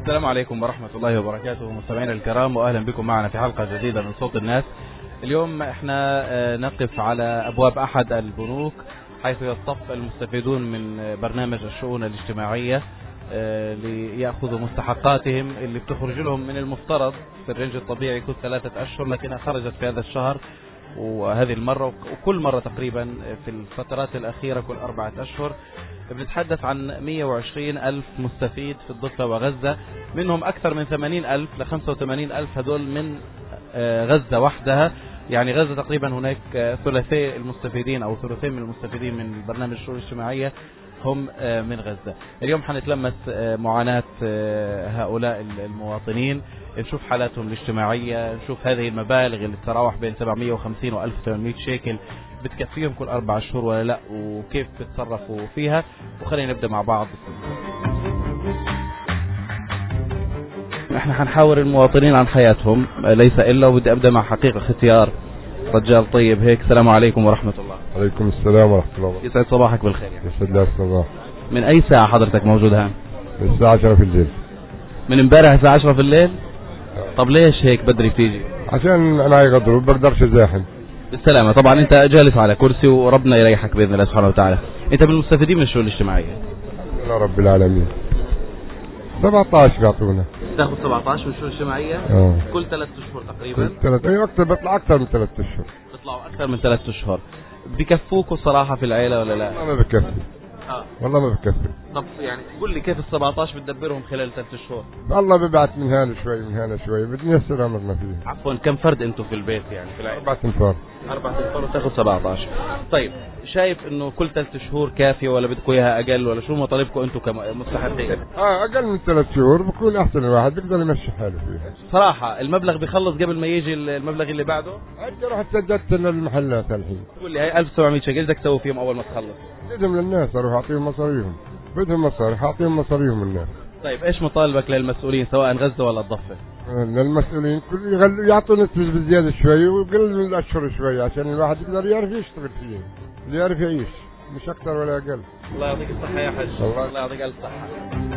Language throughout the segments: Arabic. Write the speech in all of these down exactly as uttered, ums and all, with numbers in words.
السلام عليكم ورحمة الله وبركاته مستمعينا الكرام، وأهلا بكم معنا في حلقة جديدة من صوت الناس. اليوم احنا نقف على أبواب أحد البنوك حيث يصطف المستفيدون من برنامج الشؤون الاجتماعية ليأخذوا مستحقاتهم اللي بتخرج لهم من المفترض في الرنج الطبيعي كل ثلاثة أشهر، لكنها خرجت في هذا الشهر وهذه المرة وكل مرة تقريبا في الفترات الأخيرة كل أربعة أشهر. بنتحدث عن مئة وعشرين ألف مستفيد في الضفة وغزة، منهم أكثر من ثمانين ألف ل خمسة وثمانين ألف هدول من غزة وحدها. يعني غزة تقريبا هناك ثلاثي المستفيدين أو ثلثين من المستفيدين من برنامج الشؤون الاجتماعية هم من غزة. اليوم حنتلمس معاناة هؤلاء المواطنين، نشوف حالاتهم الاجتماعية، نشوف هذه المبالغ اللي تتراوح بين سبعمئة وخمسين و ألف وثمانمئة شيكل بتكفيهم كل أربع شهور ولا لا، وكيف بتصرفوا فيها. وخلينا نبدأ مع بعض. احنا حنحاور المواطنين عن حياتهم ليس إلا، وبدي أبدأ مع حقيقة اختيار رجال طيب هيك. السلام عليكم ورحمة الله. عليكم السلام ورحمة الله وبركاته. يسعد صباحك بالخير. يسعد الله الصباح. من أي ساعة حضرتك موجود هون؟ من الساعة عشرة في الليل. من امبارح الساعة عشرة في الليل؟ طب ليش هيك بدري بتيجي؟ عشان أنا يقدروا بقدرش أزاحم. بالسلامة. طبعا أنت جالس على كرسي وربنا يريحك بإذن الله سبحانه وتعالى. أنت من المستفيدين من الشؤون الاجتماعية؟ يا رب العالمين. سبعة عشر بيعطونا. تاخذ سبعة عشر من الشؤون الاجتماعية؟ اه كل ثلاث أشهر تقريبا؟ كل ثلاث أي أكثر، بيطلع أكثر من ثلاث أشهر. بيطلعوا أكثر من ثلاث أشهر. بكفوكوا صراحة في العيلة ولا لا؟ والله ما بكفي. اه والله ما بكفي. طب يعني قول لي كيف ال سبعة عشر بتدبرهم خلال ثلاث شهور؟ الله ببعث من هنا شوي من هنا شوي، بدنا نيسر أمرنا فيه. عفوا، كم فرد أنتم في البيت يعني في العيلة؟ أربعة أنفار. أربعة أنفار وتاخذ سبعة عشر. طيب شايف إنه كل ثلاث شهور كافية ولا بدكم إياها أقل، ولا شو مطالبكم أنتم كمستحقين؟ اه أقل من ثلاث شهور بكون أحسن، الواحد بيقدر يمشي حاله فيها. صراحة المبلغ بيخلص قبل ما يجي المبلغ اللي بعده؟ أنت رحت سددت للمحلات الحين. قول لي هاي ألف وسبعمئة شيكل بدك تسوي فيهم أول ما تخلص؟ بدهم للناس أروح أعطيهم مصاريهم، بدهم مصاري أعطيهم مصاريهم الناس. طيب إيش مطالبك للمسؤولين سواء غزة ولا الضفة؟ للمسؤولين كل يغلوا يعطوا نسبة بزيادة شوي ويقللوا الأشهر شوي عشان الواحد يقدر يعرف يشتغل فيه، اللي يعرف يعيش مش أكثر ولا أقل. الله يعطيك الصحة يا حج. الله, الله يعطيك ألف صحة.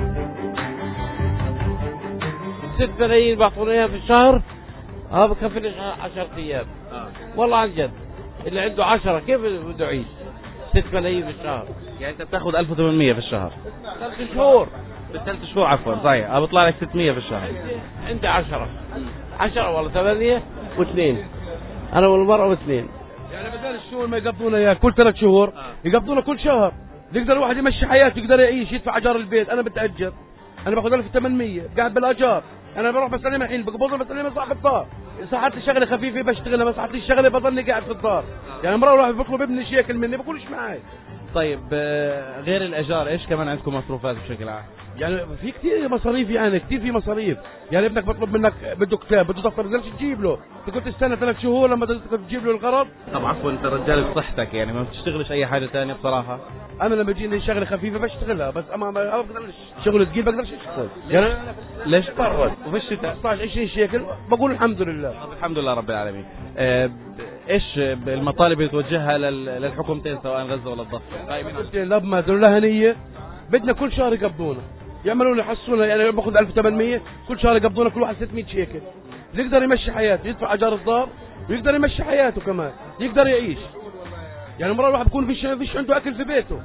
ست ملايين بعطونا اياها في الشهر، ها بكفيني عشرة ايام. آه. والله عن جد اللي عنده عشرة كيف بده يعيش؟ ست ملايين في الشهر. يعني انت بتاخذ ألف وثمانمئة في الشهر ثلاث شهور. بالثلاث شهور عفوا صحيح، اه بيطلع لك ستمئة في الشهر. عندي عشرة عشرة والله ثمانية واثنين، انا والمرأة واثنين. يعني بدل الشهور ما يقبضونا اياه كل ثلاث شهور يقبضونا كل شهر، يقدر الواحد يمشي حياته، يقدر يعيش، يدفع اجار البيت. انا بتاجر، انا باخذ ألف وثمانمئة قاعد بالاجار، انا بروح بسلم الحين بقبض بسلم صاحب الدار. صحت لي شغله خفيفه بشتغلها، ما صحت لي الشغله بضلني قاعد في الدار. يعني مرة واحد بيطلب ابني شيكل مني بقولش معي. طيب غير الايجار ايش كمان عندكم مصروفات بشكل عام؟ يعني في كثير مصاريف، يعني كثير في مصاريف. يعني ابنك بطلب منك بده كتاب بده دفتر، بدك تجيب له، تقول تستنى ثلاث شهور لما تجيب له الغرض. طب عفوا انت رجال بصحتك يعني ما بتشتغلش اي حاجه ثانيه بصراحه؟ انا لما بيجيني شغله خفيفه بشتغلها، بس اما ما بقدرش شغل ثقيل بقدرش اشتغل. يعني انا ليش برد وفي الشتاء خمسة عشر عشرين شيكل بقول الحمد لله. طب الحمد لله رب العالمين. اه ايش المطالب اللي توجهها للحكومتين سواء غزه ولا الضفه؟ طيب قلت لما لها نيه بدنا كل شهر يقبضونا، يعملوا لنا يحصلونا. يعني باخذ ألف وثمانمئة كل شهر يقبضونا كل واحد ستمئة شيكل، يقدر يمشي حياته، يدفع اجار الدار ويقدر يمشي حياته كمان، يقدر يعيش. يعني مرة الواحد بيكون فيش فيش عنده اكل في بيته.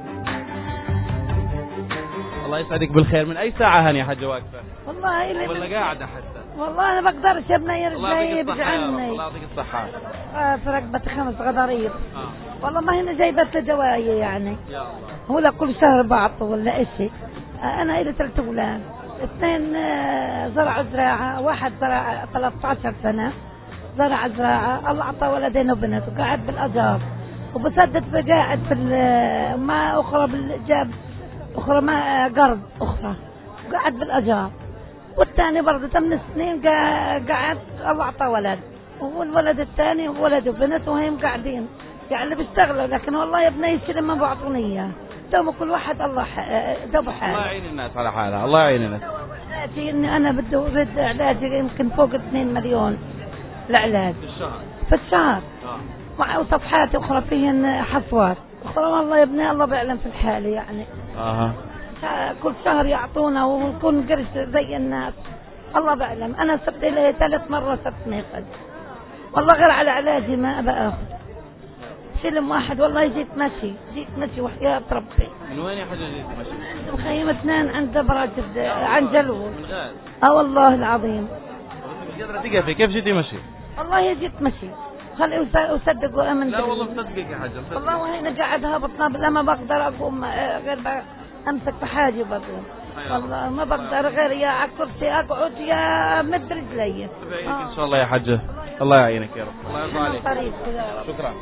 الله يسعدك بالخير. من اي ساعه هاني يا حاجه واقفه؟ والله اللي ولا قاعده حتى؟ والله انا بقدرش يا ابني رجلي بجعني. الله يعطيك الصحه. آه في رقبتي خمس غضاريف. آه. والله ما هنا جايبه دوايه يعني. يا الله. هو لا كل شهر بعطه ولا اشي. آه انا لي ثلاث اولاد، اثنين آه زرعوا زراعه، واحد زرع ثلاثة عشر سنه زرع زراعه، الله اعطاه ولدين وبنت وقاعد بالاجار وبسدد في قاعد في ما اخرى بالجاب اخرى ما قرض اخرى قاعد بالاجار، والثاني برضه ثمان سنين قاعد الله اعطاه ولد، والولد الثاني ولد وبنت وهم قاعدين يعني اللي بيشتغلوا. لكن والله يا ابني الشيء ما بعطوني اياه، دوم كل واحد الله دوب حاله. الله يعين الناس على حالها، الله يعين الناس. علاجي اني انا بدي اريد علاجي يمكن فوق اثنين مليون العلاج في الشهر. في الشهر. اه. وصفحات اخرى فيهن حصوات اخرى. والله يا ابني الله بيعلم في الحالة يعني. اها. كل شهر يعطونا ونكون قرش زي الناس. الله بعلم. انا صرت لي ثلاث مرات صرت ميقظ والله، غير على علاجي ما باخذ سلم واحد. والله جيت مشي جيت مشي وحياة ربي. من وين يا حاجة جيت مشي؟ مخيم اثنان عند براجد عن جلول. من غاز؟ اه والله العظيم. مش قادرة تقفي، كيف جيتي مشي؟ والله جيت مشي. خلي أصدق وأمن. لا والله مصدقك يا حاجة. والله وهنا قاعد هابطنا لا ما بقدر أقوم غير أمسك بحاجة بقوم. والله ما بقدر غير يا على الكرسي أقعد يا مد رجلي. آه. إن شاء الله يا حاجة. الله يعينك يا رب. الله يرضى عليك. عليك. شكرا.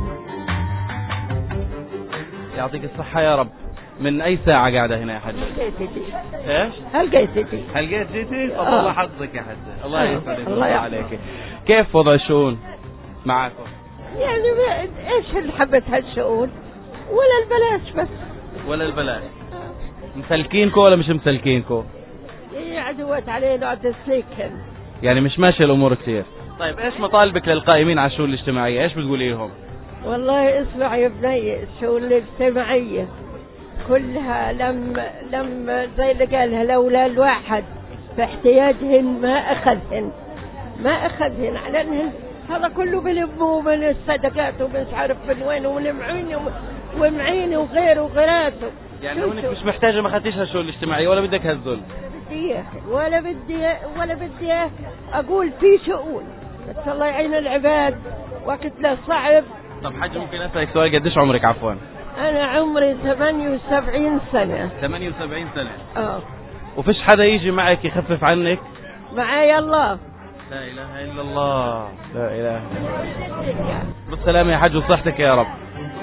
يعطيك الصحة يا رب. من أي ساعة قاعدة هنا يا حاجة؟ إيش؟ هل جيتي؟ هل جيت جيتي؟ آه. الله حظك يا حجة. الله يسعدك. الله يحفظك. عليك. كيف وضع الشؤون معاكم؟ يعني ايش اللي حبت هالشؤون؟ ولا البلاش بس. ولا البلاش. مسلكينكو ولا مش مسلكينكو؟ عدوات علينا عد سليكن. يعني مش ماشية الأمور كثير. طيب إيش مطالبك للقائمين على الشؤون الاجتماعية؟ إيش بتقوليهم؟ والله اسمع يا بني، الشؤون الاجتماعية كلها لم لم زي اللي قالها لولا الواحد في احتياجهن ما أخذهن ما أخذهن على أنهن هذا كله بلبه من الصدقات ومش عارف من وين والمعين ومعين وغيره وغيراته. يعني هونك مش محتاجة ما خدتيش هالشؤون الاجتماعية ولا بدك هالذل؟ بدي ولا بدي ولا بدي أقول في شؤون بس الله يعين العباد وقت لا صعب. طب حاج ممكن أسألك سؤال؟ قديش عمرك عفوا؟ أنا عمري ثمانية وسبعين سنة. ثمانية وسبعين سنة. اه. وفيش حدا يجي معك يخفف عنك؟ معايا الله. لا إله إلا الله. لا إله إلا الله. بالسلامة يا حاج وصحتك يا رب.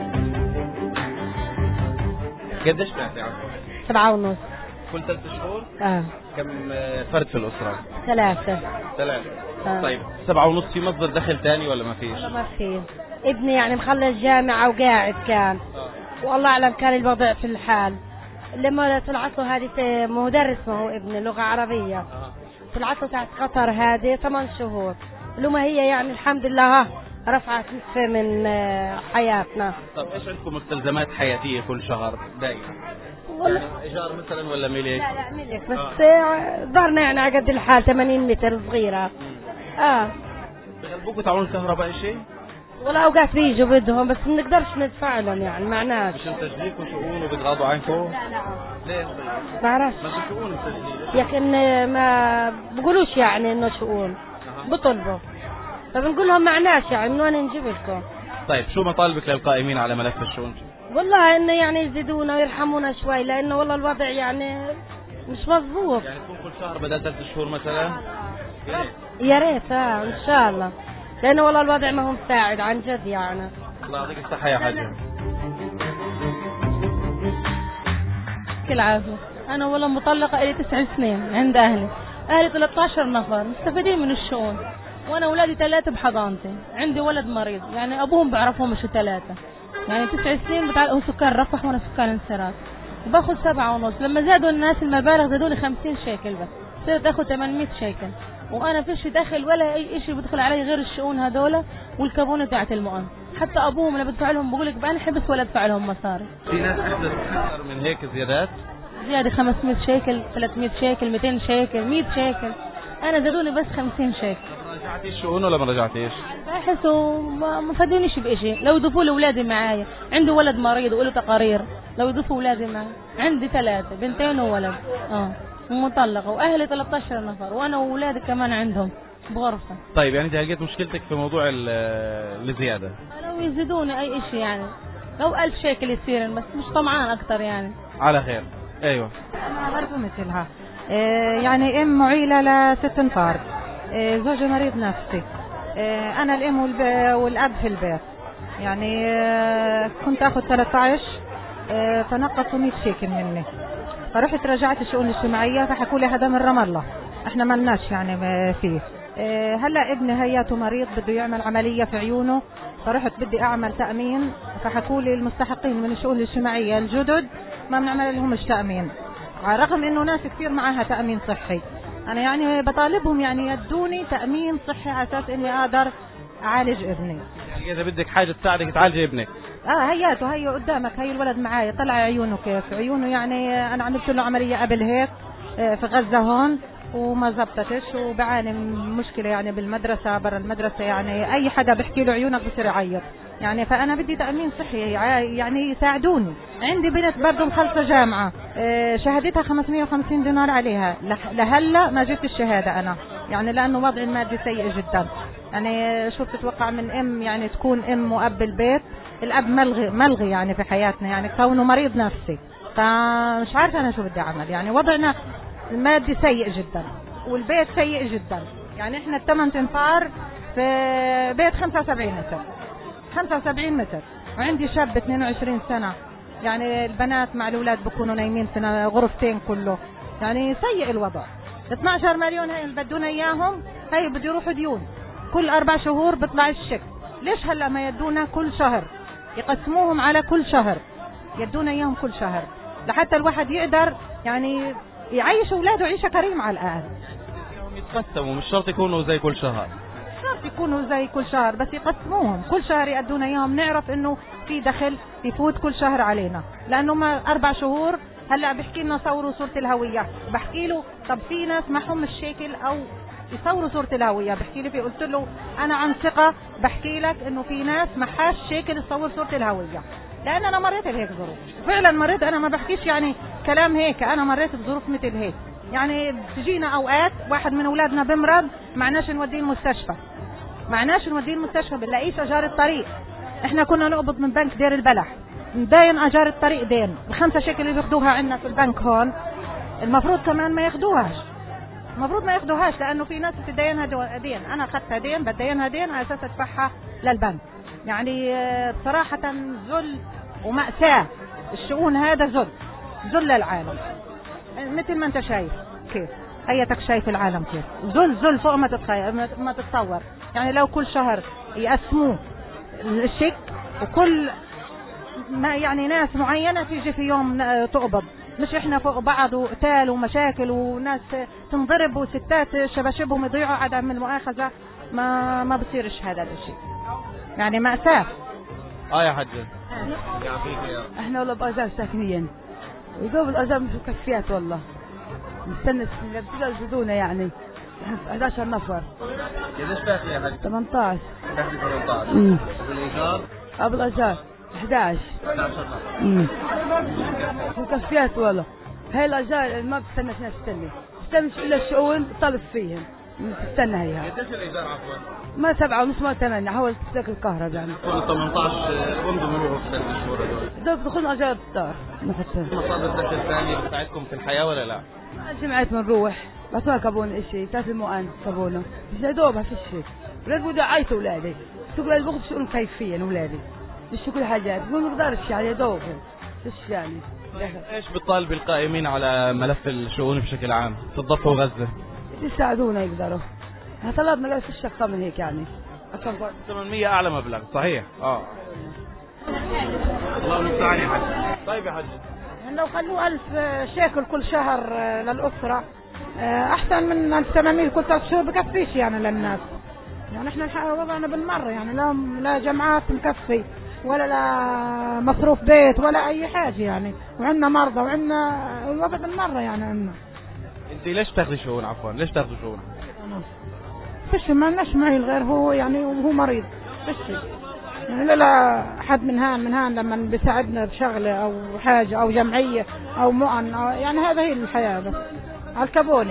قديش بعتي عفوا؟ سبعة ونص. كل ثلاث شهور؟ اه. كم فرد في الأسرة؟ ثلاثة. ثلاثة. آه. طيب سبعة ونص في مصدر دخل ثاني ولا ما فيش؟ والله ما في. ابني يعني مخلص جامعة وقاعد كان. آه. والله أعلم كان الوضع في الحال. لما طلعت له هذه مدرس ما هو ابني لغة عربية. آه. طلعت له تحت قطر هذه ثمان شهور. لما هي يعني الحمد لله رفعت نصف من حياتنا. طب ايش عندكم مستلزمات حياتية كل شهر دائما؟ والله يعني ايجار مثلا ولا ملك؟ لا لا ملك بس آه. دارنا يعني على قد الحال ثمانين متر صغيرة. اه. بغلبوكوا تعملوا الكهرباء شيء؟ ولا اوقات بيجوا بدهم بس ما نقدرش ندفع لهم يعني معناش. مش تجليكوا شؤون وبتغاضوا عنكم؟ ليه؟ ما بعرفش. ما في شؤون تجليك. لكن ما بقولوش يعني انه شؤون بطلبوا فبنقول لهم معناش يعني من وين نجيب لكم. طيب شو مطالبك للقائمين على ملف الشؤون؟ والله انه يعني يزيدونا ويرحمونا شوي لانه والله الوضع يعني مش مظبوط. يعني تكون كل شهر بدل ثلاث شهور مثلا؟ يا ريت اه ان شاء الله لانه والله الوضع ما هو مساعد عن جد يعني. الله يعطيك الصحة يا حاجة. كل عافية. أنا والله مطلقة لي تسع سنين عند أهلي. أهلي ثلاثة عشر نفر مستفيدين من الشؤون وأنا أولادي ثلاثة بحضانتي. عندي ولد مريض يعني أبوهم بعرفهم مش ثلاثة يعني تسع سنين بتاع هو سكان رفح وأنا سكان انصراف وباخذ سبعة ونص. لما زادوا الناس المبالغ زادوا لي خمسين شيكل بس صرت أخذ ثمانمية شيكل وأنا فيش دخل ولا أي شيء بدخل علي غير الشؤون هذولا والكابونة تاعت المؤن. حتى أبوهم أنا بدفع لهم بقول لك بنحبس ولا أدفع لهم مصاري. في ناس أحدث أكثر من هيك زيادات؟ زيادة خمسمية شيكل ثلاثمية شيكل مئتين شيكل مية شيكل. أنا زادوني بس خمسين شيكل. رجعتي الشؤون ولا ما رجعتيش؟ بحسوا ما ما فادونيش بإشي. لو يضيفوا لي أولادي معايا عندي ولد مريض وله تقارير لو يضيفوا أولادي معي عندي ثلاثة بنتين وولد اه ومطلقة وأهلي ثلاثة عشر نفر وأنا وأولادي كمان عندهم بغرفة. طيب يعني انت لقيت مشكلتك في موضوع الزيادة؟ لو يزيدوني أي إشي يعني لو ألف شيكل يصير بس مش طمعان أكتر يعني. على خير. أيوة. أنا برضو مثلها إيه يعني أم معيلة لست انفار إيه زوجي مريض نفسي إيه أنا الأم والأب في البيت يعني إيه كنت أخذ ثلاثة عشر إيه فنقصوا مية شيكل مني فرحت رجعت الشؤون الاجتماعية فحكوا لي هذا من رام الله احنا ما لناش يعني فيه إيه هلا ابني هياته مريض بده يعمل عملية في عيونه فرحت بدي اعمل تأمين فحكوا لي المستحقين من الشؤون الاجتماعية الجدد ما بنعمل لهمش تأمين رغم انه ناس كثير معاها تأمين صحي. انا يعني بطالبهم يعني يدوني تأمين صحي على اساس اني اقدر اعالج ابني. يعني اذا بدك حاجة تساعدك تعالجي ابنك. اه هياته هي قدامك، هي الولد معايا طلع عيونه كيف عيونه، يعني انا عملت له عمليه قبل هيك في غزه هون وما زبطتش، وبعاني من مشكله يعني بالمدرسه برا المدرسه، يعني اي حدا بحكي له عيونك بصير يعيط يعني. فانا بدي تامين صحي يعني يساعدوني. عندي بنت برضه مخلصه جامعه شهادتها خمسمية وخمسين دينار عليها، لهلا ما جبت الشهاده انا يعني لانه وضعي المادي سيء جدا. يعني شو بتتوقع من ام يعني تكون ام واب البيت؟ الاب ملغي ملغي يعني في حياتنا، يعني كونه مريض نفسي، فمش عارفه انا شو بدي اعمل. يعني وضعنا المادي سيء جدا والبيت سيء جدا. يعني احنا الثمان تنفار في بيت خمسة وسبعين متر خمسة وسبعين متر، وعندي شاب اثنين وعشرين سنه، يعني البنات مع الاولاد بكونوا نايمين في غرفتين كله، يعني سيء الوضع. اثني عشر مليون هي اللي بدونا اياهم، هي بده يروحوا ديون كل اربع شهور بيطلع الشيك. ليش هلا ما يدونا كل شهر؟ يقسموهم على كل شهر، يدونا اياهم كل شهر لحتى الواحد يقدر يعني يعيش اولاده عيشه كريمه على الاقل. يتقسموا مش شرط يكونوا زي كل شهر، مش شرط يكونوا زي كل شهر، بس يقسموهم كل شهر يدونا اياهم، نعرف انه في دخل يفوت كل شهر علينا. لانه ما اربع شهور هلا بحكي لنا صوروا صوره الهويه، بحكي له طب في ناس معهم الشيكل او يصوروا صورة الهوية، بحكي لي في قلت له أنا عن ثقة بحكي لك إنه في ناس محاش شيكل تصور صورة الهوية، لأن أنا مريت بهيك ظروف فعلا مريت. أنا ما بحكيش يعني كلام هيك، أنا مريت بظروف مثل هيك. يعني تجينا أوقات واحد من أولادنا بمرض معناش نوديه المستشفى، معناش نوديه المستشفى بنلاقيش أجار الطريق. إحنا كنا نقبض من بنك دير البلح، نداين أجار الطريق دين، الخمسة شيكل اللي بياخدوها عندنا في البنك هون المفروض كمان ما ياخدوهاش، المفروض ما ياخدوهاش، لانه في ناس بتدينها دين. انا اخذتها دين بدينها دين على اساس ادفعها للبنك. يعني بصراحه ذل ومأساة، الشؤون هذا ذل ذل للعالم مثل ما انت شايف كيف ايتك شايف العالم كيف ذل ذل فوق ما تتخيل ما تتصور. يعني لو كل شهر يقسموه الشيك وكل ما يعني ناس معينه تيجي في يوم تقبض، مش احنا فوق بعض وقتال ومشاكل وناس تنضرب وستات شباشبهم يضيعوا عدم المؤاخذة، ما ما بصيرش هذا الشيء. يعني مأساة. اه يا حاجة احنا والله بأزار ساكنين وذوب الأزار مش مكفيات والله، نستنى الابتداء يزيدونا يعني احد عشر نفر. قديش تاخذي يا حاجة؟ ثمانية عشر. تاخذي ثمانية عشر والإيجار؟ اه بالأجار احد عشر. احد عشر نفر. امم مكفيات والله. هاي الأجار ما بتستنى ناس تستنى، تستنى إلا الشؤون طلب فيهم تستنى هيها. قديش الإيجار عفوا؟ ما سبعة ونص ما ثمانية، حاول تستاك الكهرباء يعني. كل ثمانية عشر بمضوا مرور في ثلاث شهور هذول. دول بدخلوا أجار الدار. مصادر دخل ثانية بتساعدكم في الحياة ولا لا؟ جمعت بنروح بس ما كابون إشي، تاكل المؤن كابونه بس يا دوب هالشيء. ولاد بدي عايته أولادي، تقول الوقت شؤون كيفيا أولادي مش كل حاجات ما نقدرش يعني يا دوب ايش يعني. ايش بتطالب القائمين على ملف الشؤون بشكل عام في الضفة وغزة؟ يساعدونا يقدروا. طلبنا لا فيش اكثر من هيك يعني. ثمانمية اعلى مبلغ صحيح. اه الله المستعان يا حاج. طيب يا حاج لو خلوه ألف شيكل كل شهر للأسرة أحسن من ألف وثمانمية كل ثلاث شهور، بكفيش يعني للناس. يعني احنا وضعنا بالمرة يعني لا لا جمعات مكفي ولا لا مصروف بيت ولا أي حاجة يعني، وعندنا مرضى وعندنا الوضع بالمرة يعني عندنا. انت ليش تاخذي شؤون عفوا؟ ليش تاخذي شؤون؟ فيش ما لناش معي غير هو يعني وهو مريض فيش يعني لا لا حد من هان من هان لما بيساعدنا بشغلة أو حاجة أو جمعية أو مؤن أو يعني هذا هي الحياة بس على الكابونة.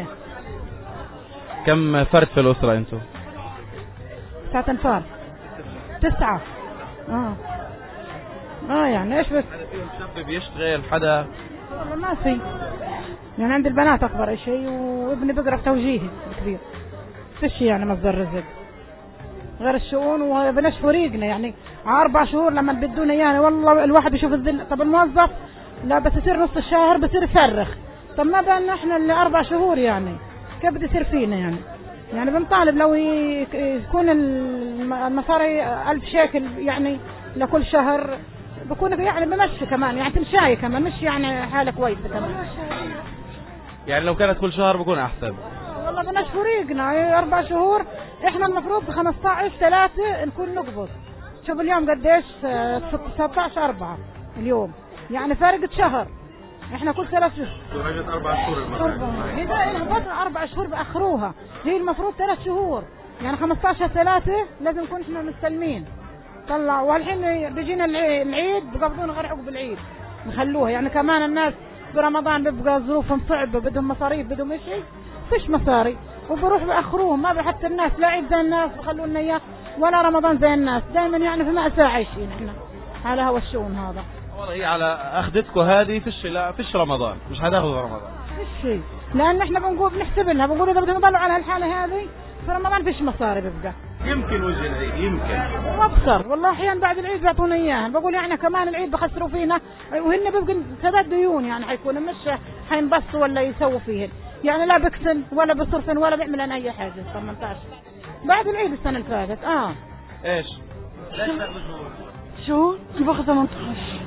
كم فرد في الأسرة أنتم؟ تسعة أنفار. تسعة. آه. آه يعني إيش بس؟ هذا فيهم شاب بيشتغل حدا؟ والله ما في. يعني عند البنات أكبر شيء وابني بقرأ في توجيهي كبير. فيش يعني مصدر رزق. غير الشؤون وبلاش فريقنا يعني أربع شهور لما بدونا يعني والله الواحد يشوف الذل. طب الموظف لا بس يصير نص الشهر بصير يفرخ. طب ما بالنا احنا اللي أربع شهور يعني كيف بده يصير فينا يعني؟ يعني بنطالب لو يكون المصاري ألف شيكل يعني لكل شهر بكون يعني بمشي كمان يعني تمشاي كمان مش يعني حالة كويسة كمان. يعني لو كانت كل شهر بكون أحسن. والله بلاش فريقنا أربع شهور احنا المفروض بخمسة عشر ثلاثة نكون نقبض شوف اليوم قديش؟ ستة عشر أربعة اليوم، يعني فارقة شهر. احنا كل ثلاث شهور درجة أربع شهور المفروض. إذا فترة أربع شهور بأخروها، هي المفروض ثلاث شهور، يعني خمسة عشر ثلاثة لازم نكون احنا مستلمين. طلع والحين بيجينا العيد بقبضونا غير عقب العيد نخلوها، يعني كمان الناس برمضان بيبقى ظروفهم صعبة، بدهم مصاريف بدهم شيء، فيش مصاري وبروح بأخروهم، ما بحتى الناس لا عيد زي الناس بخلوا لنا اياه ولا رمضان زي الناس، دائما يعني في مأساة عايشين احنا على هوا الشؤون هذا. والله هي على اخذتكم هذه فيش لا فيش رمضان، مش هتاخذوا رمضان. فيش شيء، لأن احنا بنقول بنحسب لها بنقول إذا بدهم يضلوا على هالحالة هذه في رمضان فيش مصاري بيبقى. يمكن وجه العيد يمكن. وابصر والله احيانا بعد العيد بيعطونا اياها، بقول يعني كمان العيد بخسروا فينا وهن بيبقى سداد ديون، يعني حيكونوا مش حينبسطوا ولا يسووا فيهن، يعني لا بكسن ولا بصرفن ولا بيعمل لنا اي حاجه. ثمانية عشر بعد العيد السنه اللي فاتت. اه ايش؟ ليش تاخذوا شو؟ انا باخذ ثمانية عشر.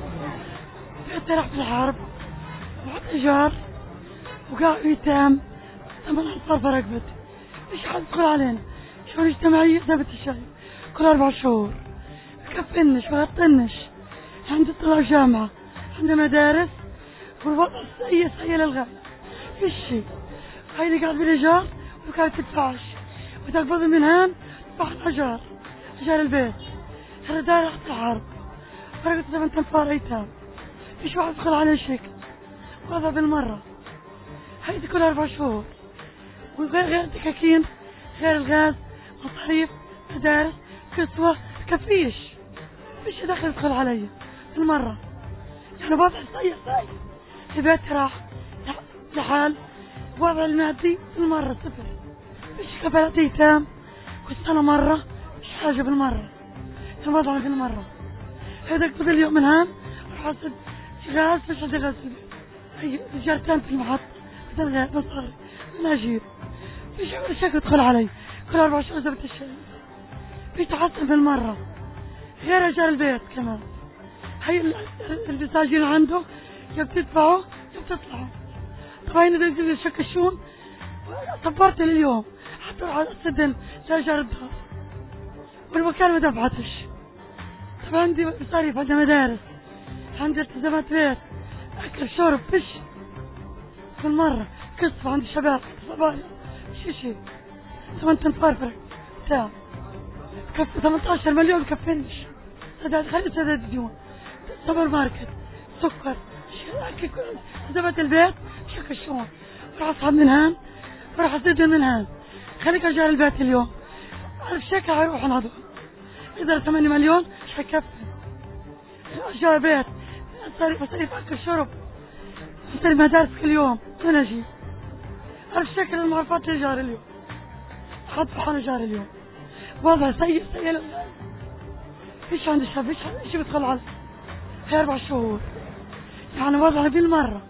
حتى رحت الحرب وحط ايجار وقاع ايتام، ثمانية عشر رقبتي، مش حد يدخل علينا. شؤون اجتماعية ثابت الشيء كل أربع شهور، كفنش بغطنش، عندي طلاب جامعة، عندي مدارس، والوضع سيء سيء للغاية، فيش شيء. هيدي قاعد بالإيجار وكانت تدفعش، وتقبض من هان تدفع الأجار، أجار البيت. أنا داير رحت الحرب، فرقت ثمان أنفار أيتام، فيش واحد يدخل عليه شكل، وهذا بالمرة. هيدي كل أربع شهور، وغير غير دكاكين، غير الغاز، مصاريف، مدارس، كسوة، كفيش، فيش دخل يدخل علي بالمرة. يعني وضع سيء سيء، البيت راح لحال، وضع المادي بالمرة صفر، فيش كفالات ايتام، كل سنة مرة، مش حاجة بالمرة، الوضع بالمرة. هيدا اقبض اليوم من هان، اروح اصد غاز، فيش عندي غاز في البيت، هي رجالتين في المحطة، بدل غاز مصاري، من اجيب، فيش ولا شيء يدخل علي. كل أربع شهور زبط الشيء، في تحسن بالمرة، غير أجار البيت كمان. هي المساجين عنده يا بتدفعوا يا بتطلعوا. طبعا إذا يجيب لي شك الشون صبرت اليوم حتى أروح أسدن لأجار الدار، والوكالة ما دفعتش. طبعا عندي مصاريف، عندي مدارس، عندي التزامات بيت، أكل شرب، فيش بالمرة. قصة عندي شباب صبايا، شي شي ثمان تنفار فرق تاع كف ثمانية عشر مليون كفنش. سداد خلي سداد ديون، سوبر ماركت، سكر، شي حسابات البيت، شك الشؤون. راح اصحى من هان، راح اسدد من هان، خليك اجار البيت اليوم. ألف شيكة هيروح نهضم، إذا ثمانية مليون مش هيكفي. اجار بيت، مصاريف مصاريف اكل شرب، مصاريف مدارس كل يوم، وين اجيب؟ ألف شيكة للمعرفات الايجار اليوم. حط حال ايجار اليوم، وضع سيء سيء لله. فيش عندي شاب، فيش عندي شيء بدخل على هي أربع شهور، يعني وضعي بالمرة.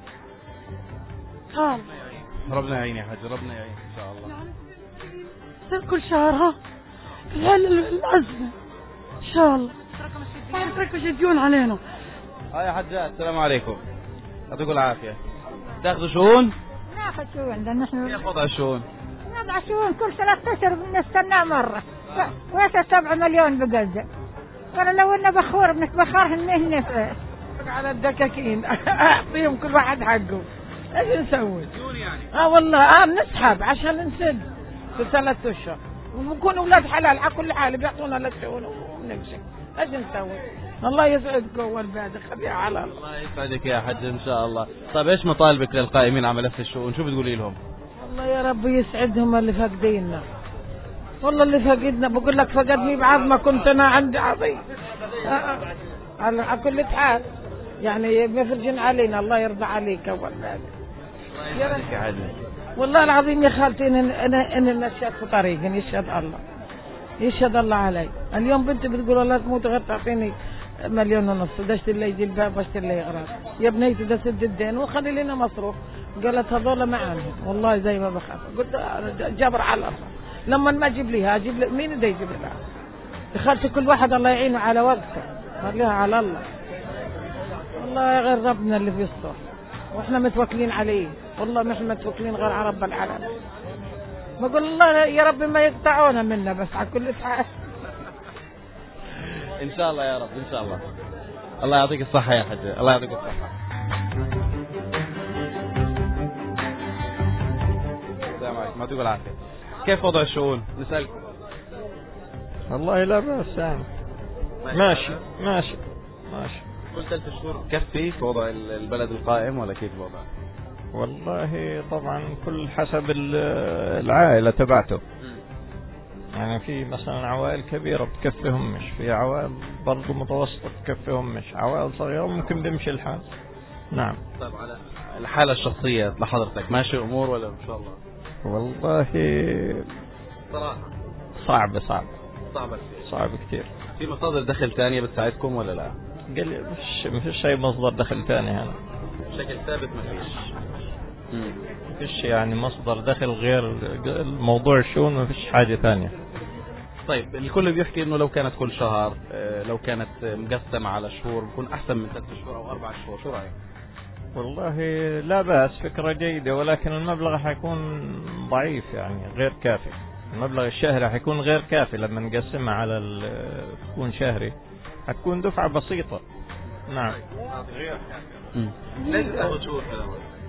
قال ربنا يعين يا حاج، ربنا يعين ان شاء الله. يعني كل شهر ها الحل الأزمة ان شاء الله. ما يتركوا ديون علينا. ها يا حجات، السلام عليكم، يعطيكم العافية. تاخذوا شؤون؟ ناخذ شؤون، لأن نحن كيف وضع الشؤون؟ نضع شؤون كل ثلاثة أشهر بنستناه مرة، ويش سبعة مليون بقزة، قالوا لو إنه بخور بنتبخرهن مهنة في على الدكاكين أعطيهم كل واحد حقه. ايش نسوي؟ شؤون يعني؟ اه والله اه بنسحب عشان نسد في ثلاثة اشهر، ونكون اولاد حلال على كل حال بيعطونا للشؤون ونمشي. ايش نسوي؟ الله يسعدكم والبلد، خليها على الله. الله يسعدك يا حج ان شاء الله. طيب ايش مطالبك للقائمين على ملف الشؤون؟ شو بتقولي لهم؟ والله يا رب يسعدهم اللي فاقديننا، والله اللي فاقدنا بقول لك فقدني بعظمه كنت انا عندي عظيم. آه على كل حال يعني مفرجين علينا، الله يرضى عليك والله. يا رب يا حج. والله العظيم يا خالتي ان انا ان مشيت في طريق، يشهد الله يشهد الله علي. اليوم بنتي بتقول والله تموت غير تعطيني مليون ونص، دشت لي جلباب واشتري لي اغراض. يا بنيتي ده سد الدين وخلي لنا مصروف. قالت هذول معانا والله زي ما بخاف. قلت جبر على الارض، لما ما اجيب ليها اجيب لي مين بده يجيب لها؟ يا خالتي كل واحد الله يعينه على وقته، خليها على الله. والله غير ربنا اللي بيستر، واحنا متوكلين عليه، والله ما احنا متوكلين غير على رب العالمين. بقول الله يا رب ما يقطعونا منا، بس على كل حال ان شاء الله يا رب ان شاء الله. الله يعطيك الصحة يا حاج، الله يعطيك الصحة. السلام عليكم، ما تقول العافية. كيف وضع الشؤون؟ نسألكم. والله لا بأس يعني. ماشي ماشي ماشي. كل ثلاث شهور كفي في وضع البلد القائم ولا كيف الوضع؟ والله طبعا كل حسب العائلة تبعته. يعني في مثلا عوائل كبيرة بتكفيهم، مش في عوائل برضو متوسطة بتكفيهم، مش عوائل صغيرة ممكن بيمشي الحال. نعم. طيب على الحالة الشخصية لحضرتك ماشي أمور ولا إن شاء الله؟ والله صراحة صعب صعب صعب كثير صعب كثير. في مصادر دخل ثانية بتساعدكم ولا لا؟ قال مش مفيش أي مصدر دخل ثاني هنا بشكل ثابت مفيش. مفيش يعني مصدر دخل غير الموضوع الشؤون، مفيش حاجة ثانية. طيب الكل بيحكي انه لو كانت كل شهر، لو كانت مقسمة على شهور بكون احسن من ثلاث شهور او اربع شهور، شو رايك؟ والله لا بأس، فكرة جيدة، ولكن المبلغ حيكون ضعيف يعني غير كافي. المبلغ الشهري حيكون غير كافي لما نقسمها على تكون شهري، حتكون دفعة بسيطة. نعم. ليش تاخذ شهور كذا؟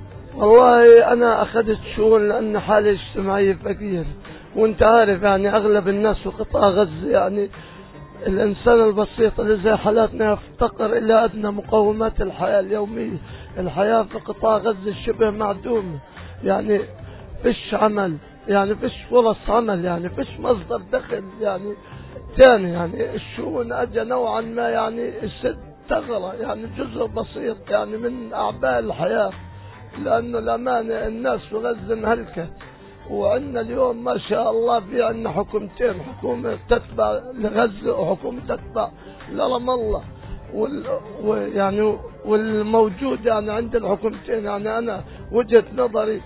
والله أنا أخذت شؤون لأن حالة اجتماعية فقير، وأنت عارف يعني أغلب الناس في قطاع غزة يعني الإنسان البسيط اللي زي حالاتنا يفتقر إلى أدنى مقومات الحياة اليومية. الحياة في قطاع غزة شبه معدومة، يعني فيش عمل، يعني فيش فرص عمل، يعني فيش مصدر دخل يعني ثاني. يعني الشؤون أجا نوعا ما يعني يسد ثغرة، يعني جزء بسيط يعني من أعباء الحياة، لأنه الأمانة الناس في غزة انهلكت. وعندنا اليوم ما شاء الله في عندنا حكومتين، حكومة تتبع لغزة وحكومة تتبع لرام الله، وال... ويعني والموجود يعني عند الحكومتين. يعني أنا وجهة نظري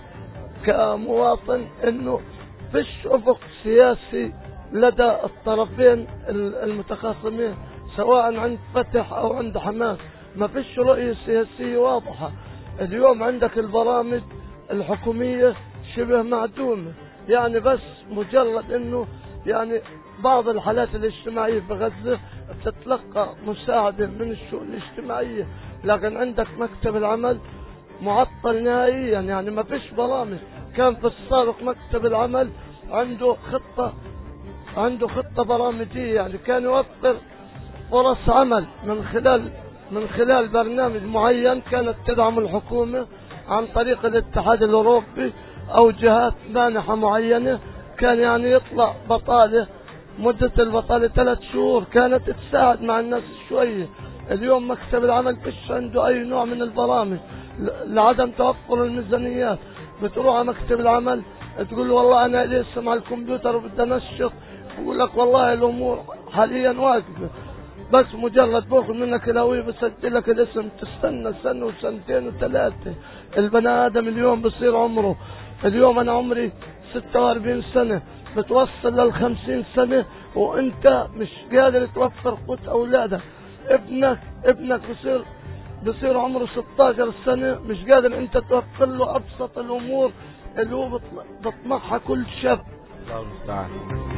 كمواطن إنه فيش أفق سياسي لدى الطرفين المتخاصمين، سواء عند فتح أو عند حماس، ما فيش رؤية سياسية واضحة. اليوم عندك البرامج الحكومية شبه معدومة، يعني بس مجرد انه يعني بعض الحالات الاجتماعية في غزة تتلقى مساعدة من الشؤون الاجتماعية، لكن عندك مكتب العمل معطل نهائيا، يعني ما فيش برامج. كان في السابق مكتب العمل عنده خطة عنده خطة برامجية، يعني كان يوفر فرص عمل من خلال من خلال برنامج معين كانت تدعم الحكومة عن طريق الاتحاد الأوروبي أو جهات مانحة معينة. كان يعني يطلع بطالة، مدة البطالة ثلاث شهور، كانت تساعد مع الناس شوية. اليوم مكتب العمل فيش عنده أي نوع من البرامج لعدم توفر الميزانيات. بتروح على مكتب العمل تقول والله أنا لسه مع الكمبيوتر وبدي أنشط، يقول لك والله الأمور حاليا واقفة، بس مجرد باخذ منك الهوية بسجل لك الاسم، تستنى سنة وسنتين وثلاثة. البني آدم اليوم بصير عمره، اليوم أنا عمري ستة وأربعين سنة، بتوصل للخمسين سنة وأنت مش قادر توفر قوت أولادك. ابنك ابنك بصير بصير عمره ستة عشر سنة، مش قادر أنت توفر له أبسط الأمور اللي هو بطمحها كل شاب. الله المستعان.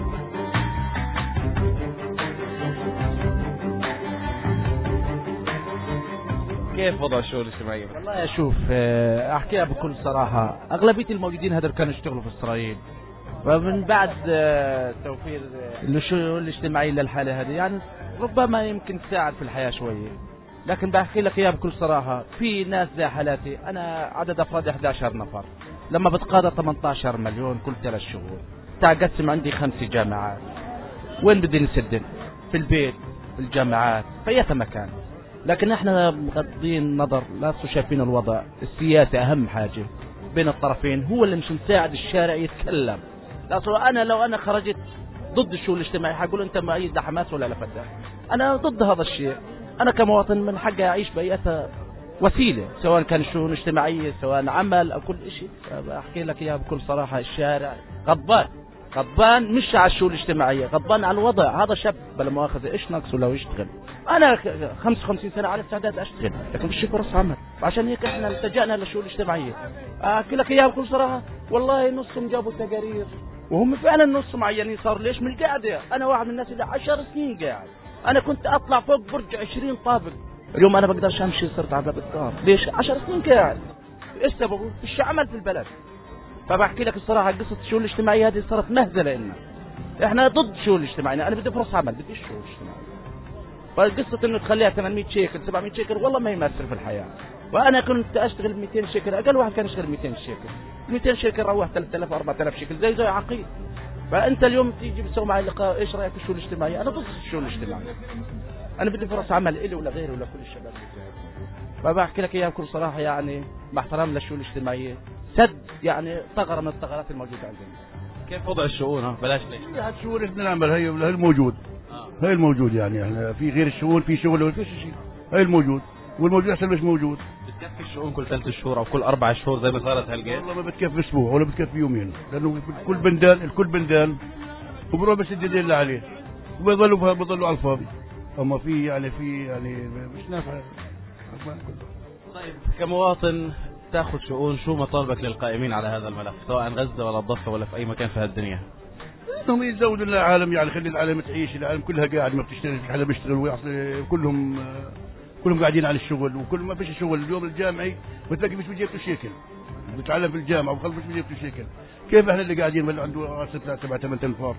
كيف وضع الشؤون الاجتماعية؟ والله اشوف احكيها بكل صراحة، اغلبية الموجودين هذول كانوا يشتغلوا في اسرائيل، ومن بعد توفير الشؤون الاجتماعية للحالة هذه يعني ربما يمكن تساعد في الحياة شوية. لكن بحكي لك اياها بكل صراحة، في ناس زي حالاتي انا عدد افرادي أحد عشر نفر، لما بتقاضى ثمانية عشر مليون كل ثلاث شهور، تقسم عندي خمس جامعات، وين بدي نسدن؟ في البيت، في الجامعات، في اي مكان. لكن احنا مغضين نظر، لا شايفين الوضع السياسي اهم حاجة بين الطرفين، هو اللي مش مساعد الشارع يتكلم. لا انا لو انا خرجت ضد الشؤون الاجتماعي حقول انت مؤيد لحماس ولا لفتح، انا ضد هذا الشيء. انا كمواطن من حقي اعيش باي وسيلة، سواء كان شؤون اجتماعية سواء عمل او كل شيء. احكي لك اياها بكل صراحة، الشارع غضبان غضبان مش على الشؤون الاجتماعية، غضبان على الوضع. هذا شاب بلا مؤاخذة ايش ناقصه لو يشتغل؟ انا خمسة وخمسين سنة على استعداد اشتغل، لكن مش فرص عمل، عشان هيك احنا التجأنا للشؤون الاجتماعية. احكي لك اياها بكل صراحة، والله نصهم جابوا تقارير وهم فعلا نصهم عيانين صار. ليش من القعدة؟ انا واحد من الناس اللي عشر سنين قاعد انا كنت اطلع فوق برج عشرين طابق، اليوم انا بقدرش امشي، صرت على باب الدار. ليش؟ عشر سنين قاعد. ايش سببه؟ فيش عمل في البلد. فبحكي لك الصراحه قصه الشؤون الاجتماعيه هذه صارت مهزله لنا. احنا ضد الشؤون الاجتماعيه، انا بدي فرص عمل، بدي الشؤون الاجتماعيه. فقصه انه تخليها ثمانمئة شيكل سبعمئة شيكل والله ما يمثل في الحياه. وانا كنت اشتغل ب مئتين شيكل، اقل واحد كان يشتغل مئتين شيكل، مئتين شيكل روح ثلاثة آلاف أربعة آلاف شيكل زي زي عقيل. فانت اليوم تيجي بتسوي معي لقاء، ايش رايك في الشؤون الاجتماعيه؟ انا ضد الشؤون الاجتماعيه. انا بدي فرص عمل الي ولا غيري ولا كل الشباب. فبحكي لك اياها بكل صراحه، يعني مع احترام للشؤون الاجتماعيه سد يعني ثغره من الثغرات الموجوده عندنا. كيف وضع الشؤون؟ ها بلاش ليش؟ هي الشؤون اللي نعمل هي هي الموجود. آه. هي الموجود يعني احنا في غير الشؤون في شغل ولا في شيء. هي الموجود والموجود احسن مش موجود. بتكفي الشؤون كل ثلاث شهور او كل اربع شهور زي ما صارت هالقيت؟ والله ما بتكفي اسبوع ولا بتكفي يومين، لانه كل بندان الكل بندان وبروح بس الدين اللي عليه وبيضلوا بيضلوا على الفاضي. اما في يعني في يعني مش نافع. طيب كمواطن تاخذ شؤون، شو مطالبك للقائمين على هذا الملف سواء غزه ولا الضفه ولا في اي مكان في هالدنيا؟ انهم يزودوا العالم، يعني خلي العالم تعيش، العالم كلها قاعد ما بتشتغل، حدا بيشتغل ويعطي، كلهم كلهم قاعدين على الشغل وكل ما فيش شغل. اليوم الجامعي بتلاقي مش بيجيبوا شيكل، بيتعلم في الجامعه وخلص مش بيجيبوا شيكل. كيف احنا اللي قاعدين اللي عنده ستة سبعة ثمانية انفار؟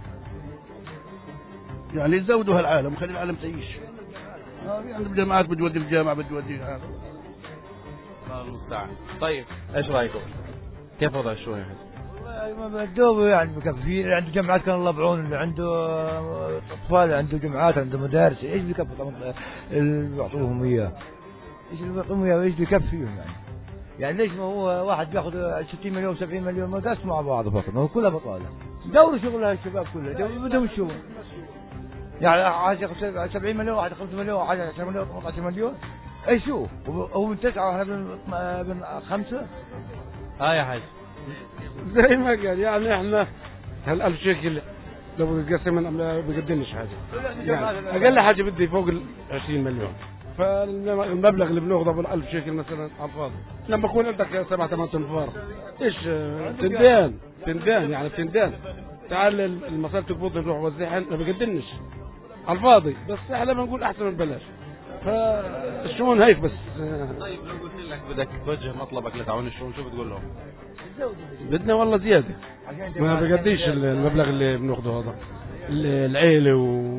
يعني يزودوا هالعالم وخلي العالم تعيش. يعني الجامعات بتودي الجامعه بتودي هذا. الله المستعان. طيب ايش رايكم؟ كيف وضع الشؤون يا والله ما بدوه يعني بكفي. عنده جامعات كان الله بعون، اللي عنده اطفال عنده جامعات عنده مدارس، ايش بيكفي طبعا اللي بيعطوهم اياه؟ ايش اللي بيعطوهم اياه وايش بيكفيهم يعني؟ يعني ليش ما هو واحد بياخذ ستين مليون سبعين مليون ما قاسموا مع بعض فقط، ما هو كلها بطاله. دوروا شغل هالشباب كلها، بدهم الشغل. يعني واحد ياخذ سبعين مليون، واحد خمسة مليون، واحد عشرة مليون، ثمانية عشر مليون. اي شو؟ هو من تسعة واحنا من خمسة؟ اه يا حاج زي ما قال يعني احنا هالألف شيكل لو بتقسم ما بقدمش حاجة، يعني أقل حاجة بدي فوق ال عشرين مليون. فالمبلغ اللي بناخذه بالألف شيكل مثلا على الفاضي، لما يكون عندك سبعة ثمانية انفار ايش تندان تندان يعني تندان. تعال المصاري تقبض نروح وزعها ما بقدمش على الفاضي، بس احنا بنقول أحسن من بلاش. فالشؤون هيك بس. طيب لو قلت لك بدك توجه مطلبك لتعاون الشؤون شو بتقول لهم؟ بدنا والله زيادة، ما بقديش المبلغ اللي بناخده هذا العيلة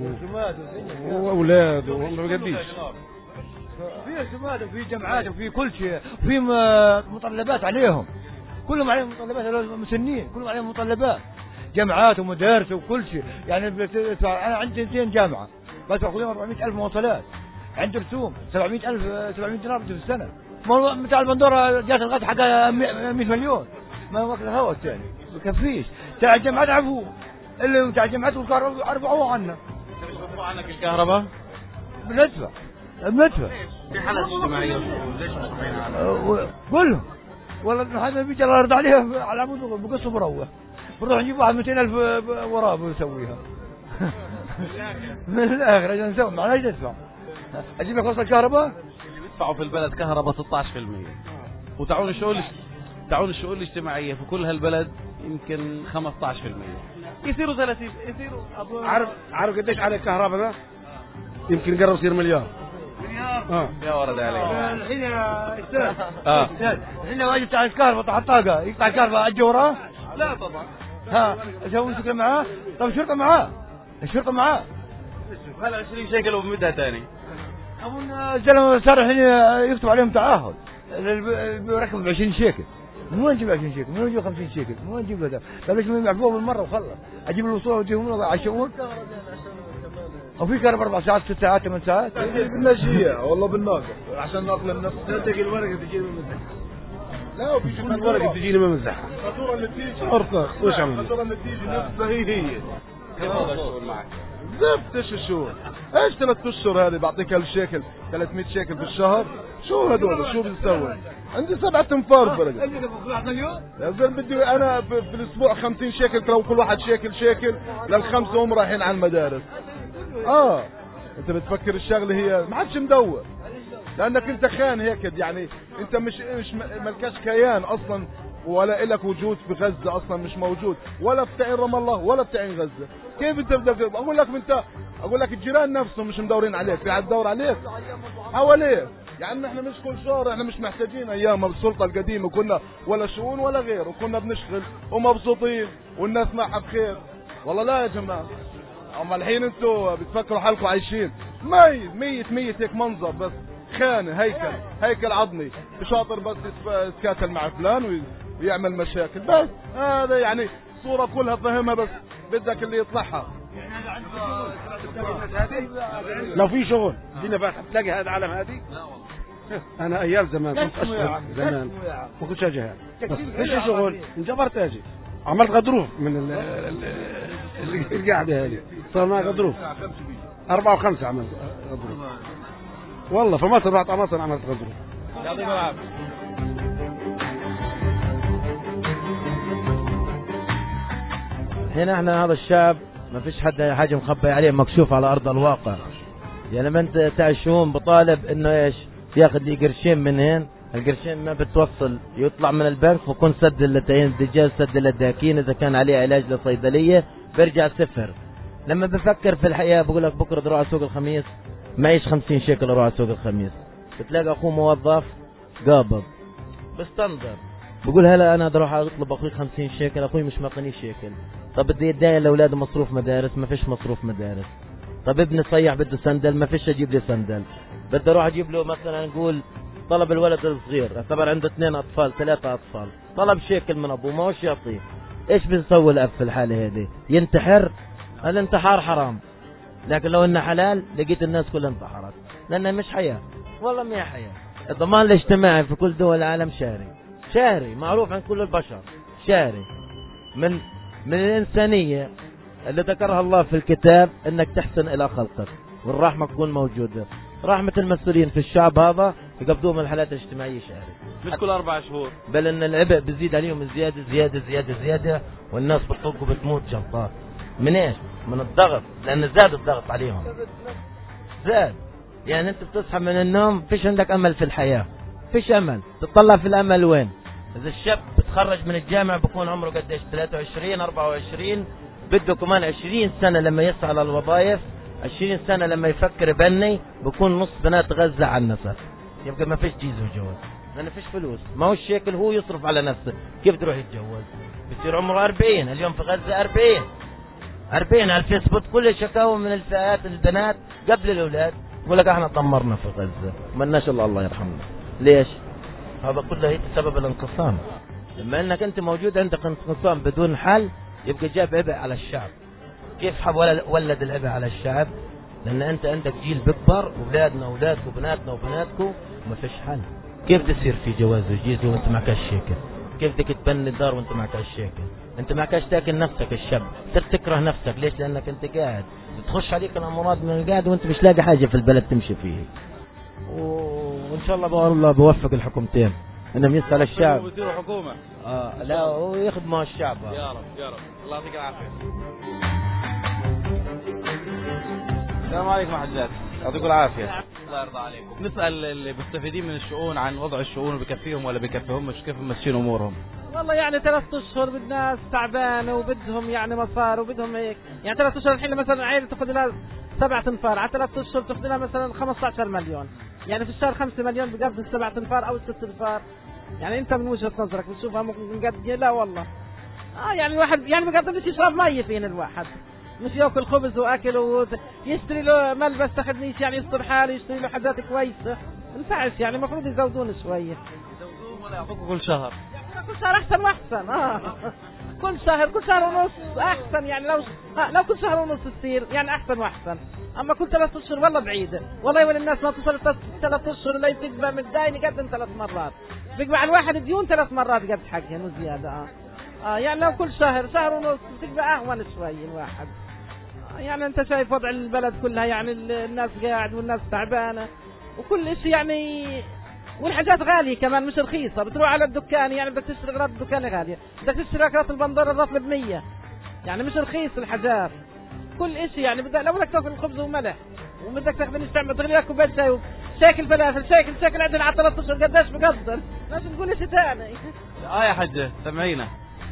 وأولاد وما بقديش. في سماد وفي جمعات وفي كل شيء، وفي مطلبات عليهم، كلهم عليهم مطلبات، مسنين كلهم عليهم مطلبات، جامعات ومدارس وكل شيء. يعني أنا عندي اثنين جامعة بس أخذهم أربعمئة ألف مواصلات، عندي رسوم سبعمئة ألف سبعمئة دينار في السنة. متاع البندورة جات الغد حقها مئة مليون، ما واكل الهواء الثاني بكفيش. تاع الجامعات عفوا، اللي تاع الجامعات والكهرباء رفعوه عنا. مش رفعوا عنك الكهرباء؟ بندفع بندفع. في حالات اجتماعية ليش مرفعين عنها؟ قول لهم والله هذا بيجي الله يرضى عليه على عمود بقصه مروح، بنروح نجيب واحد مئتين ألف وراه بنسويها. من الآخر عشان نسوي معلش ندفع. أجيب لك وصل الكهرباء يدفعوا في البلد كهرباء ستة عشر بالمئة، وتعاون الشؤون تعاون الشؤون الاجتماعية في كل هالبلد يمكن خمسة عشر بالمئة، يصيروا ثلاثين يصيروا. عارف عارف قديش على الكهرباء ده؟ يمكن قرب يصير مليار. مليار اه يا ولد عليك. الحين يا استاذ اه الحين واجب تاع الكهرباء تاع الطاقة يقطع الكهرباء أجي وراه؟ لا طبعا. ها اسوي مشكلة معاه؟ طب الشرطة معاه الشرطة معاه هلا عشرين شيكل وبمدها ثاني. أظن الزلمة صار الحين يكتب عليهم تعهد بيركب ب عشرين شيكل. من وين نجيب عشرين شيكل؟ من وين نجيب خمسين شيكل؟ من وين نجيب هذا؟ طيب ليش ما يعرفوه بالمرة وخلص؟ أجيب الوصول وأديهم على الشؤون؟ وفي كهرباء أربع ساعات ست ساعات ثمان ساعات؟ بالمشية والله بالناقة عشان ناقل النفس. تلاقي الورقة تجيني من مزحها. لا وفي شغل الورقة تجيني من مزحها. الفاتورة اللي بتيجي أرطخ وش عمل؟ الفاتورة اللي بتيجي نفسها هي هي. كيف هذا الشغل معك؟ زفت ايش الشهور؟ ايش ثلاث اشهر هذه بعطيك ألف شيكل ثلاثمئة شيكل في الشهر؟ شو هذول شو بنسوي؟ عندي سبعة انفار برقة. يا زلمه بدي انا في الاسبوع خمسين شيكل، لو كل واحد شيكل شيكل للخمسه هم رايحين على المدارس. اه انت بتفكر الشغله هي ما حدش مدور، لانك انت خان هيك يعني انت مش مش ملكاش كيان اصلا، ولا لك وجود في غزه اصلا، مش موجود ولا في تعين رام الله ولا في تعين غزه. كيف انت بدك اقول لك انت اقول لك الجيران نفسهم مش مدورين عليك، في حد دور عليك حواليك. يعني احنا مش كل شهر، احنا مش محتاجين ايام السلطه القديمه كنا ولا شؤون ولا غير، وكنا بنشتغل ومبسوطين والناس معها بخير. والله لا يا جماعه، اما الحين انتوا بتفكروا حالكم عايشين ميت ميت ميت هيك منظر بس، خانه هيكل هيكل عظمي بشاطر بس يتكاتل مع فلان ويعمل مشاكل بس. هذا يعني صوره كلها فهمها، بس بدك اللي يطلعها. لو في شغل الدنيا بقى تلاقي هذا العالم هذه. انا ايام زمان كنت اشتغل زمان ما كنتش اجي هنا، بس فيش شغل انجبرت اجي، عملت غضروف من القعده هذه، صار معي غضروف أربعة وخمسة عملت غضروف والله. في مصر رحت على مصر عملت غضروف. يعطيك العافيه. هنا احنا هذا الشعب ما فيش حد حاجه مخبي عليه، مكشوف على ارض الواقع. يعني لما انت تعيشون بطالب انه ايش ياخذ لي قرشين من هين، القرشين ما بتوصل، يطلع من البنك بكون سد للتين الدجاج، سد للداكين، اذا كان عليه علاج لصيدليه برجع صفر. لما بفكر في الحياه بقول لك بكره اروح على سوق الخميس معيش خمسين شيكل اروح على سوق الخميس، بتلاقي اخوه موظف قابض بستندر بقول هلا انا اروح اطلب اخوي خمسين شيكل، اخوي مش معطيني شيكل. طب بدي ادعي لاولاده مصروف مدارس، ما فيش مصروف مدارس. طب ابني صيح بده سندل، ما فيش اجيب لي سندل. بدي اروح اجيب له مثلا نقول طلب الولد الصغير، اعتبر عنده اثنين اطفال ثلاثه اطفال، طلب شيكل من ابوه ما هوش يعطيه. ايش بنسوي الاب في الحاله هذه؟ ينتحر؟ الانتحار حرام، لكن لو انه حلال لقيت الناس كلها انتحرت، لانها مش حياه، والله ما هي حياه. الضمان الاجتماعي في كل دول العالم شهري، شهري معروف عن كل البشر، شهري من من الإنسانية اللي ذكرها الله في الكتاب انك تحسن الى خلقك والرحمة تكون موجودة. رحمة المسؤولين في الشعب هذا يقبضوهم الحالات الاجتماعية شهري، مش كل اربع شهور، بل ان العبء بزيد عليهم زيادة زيادة زيادة زيادة، والناس بتطق وبتموت جلطات. من ايش؟ من الضغط، لان زاد الضغط عليهم، زاد. يعني انت بتصحى من النوم فيش عندك امل في الحياة، فيش امل، تطلع في الامل وين؟ اذا الشاب بتخرج من الجامعة بكون عمره قديش؟ ثلاثة وعشرين أربعة وعشرين، بده كمان عشرين سنة لما يسعى للوظائف، عشرين سنة لما يفكر يبني، بكون نص بنات غزة على النسف، يبقى ما فيش جيز وجواز، لأن فيش فلوس، ما هو الشيكل هو يصرف على نفسه، كيف تروح يتجوز؟ بصير عمره أربعين، اليوم في غزة أربعين أربعين على الفيسبوك كل شكاوى من الفئات البنات قبل الأولاد، يقول لك احنا دمرنا في غزة، مالناش الا الله يرحمنا. ليش؟ هذا كله هي سبب الانقسام. لما انك انت موجود عندك انقسام بدون حل، يبقى جاب عبء على الشعب. كيف ولد العبء على الشعب؟ لان انت عندك جيل بكبر، اولادنا اولادكم وبناتنا وبناتكم، وما فيش حل. كيف تصير في جواز وجيزه وانت معك الشيكل؟ كيف بدك تبني دار وانت معك الشيكل؟ انت معك تاكل نفسك الشاب، صرت تكره نفسك. ليش؟ لانك انت قاعد بتخش عليك الامراض من القاعد وانت مش لاقي حاجه في البلد تمشي فيه. وان شاء الله الله بوفق الحكومتين انهم يسال الشعب ويصيروا حكومه. اه لا ويخدموا الشعب. يا رب يا رب، الله يعطيك العافيه. السلام عليكم حجاج، يعطيكم العافيه. الله يرضى عليكم. نسال اللي مستفيدين من الشؤون عن وضع الشؤون، بكفيهم ولا بكفيهمش، كيف ماشيين امورهم؟ والله يعني ثلاث اشهر بالناس تعبانه وبدهم يعني مصار وبدهم هيك، يعني ثلاث اشهر الحين مثلا عائله تاخذ لها سبع تنفار، على ثلاث اشهر تاخذ لها مثلا خمسة عشر مليون، يعني في الشهر خمسة مليون بقبض سبع تنفار او ست تنفار. يعني انت من وجهه نظرك بتشوفها ممكن قد؟ لا والله. اه يعني الواحد يعني بقدر مش يشرب مي فين الواحد، مش ياكل خبز واكل ويشتري له ملبس تاخذنيش، يعني يستر حاله يشتري له حاجات كويسه، ينفعش يعني المفروض يزودون شويه. يزودون ولا يعطوكم كل شهر؟ كل شهر احسن واحسن. اه كل شهر كل شهر ونص احسن، يعني لو آه لو كل شهر ونص تصير يعني احسن واحسن، اما كل ثلاث اشهر والله بعيده، والله ولا الناس ما توصل ثلاث اشهر لا تقبل متداين يقدم ثلاث مرات، بيقبل على الواحد ديون ثلاث مرات قد حقهن وزياده. اه اه يعني لو كل شهر شهر ونص بتبقى اهون شوي الواحد. آه يعني انت شايف وضع البلد كلها، يعني الناس قاعد والناس تعبانه وكل شيء يعني، والحاجات غالية كمان مش رخيصة. بتروح على الدكان يعني بدك تشتري اغراض الدكان غالية، بدك تشتري اغراض البندورة الرطل بمية، يعني مش رخيص الحاجات كل اشي. يعني بدك لو بدك تاكل خبز وملح وبدك تاخذ تعمل تغلي لك كوباية شاي شاكل فلافل شاكل شاكل عندنا على ثلاث اشهر قديش بقدر؟ لازم تقول شيء ثاني. اه يا حجة سمعينا.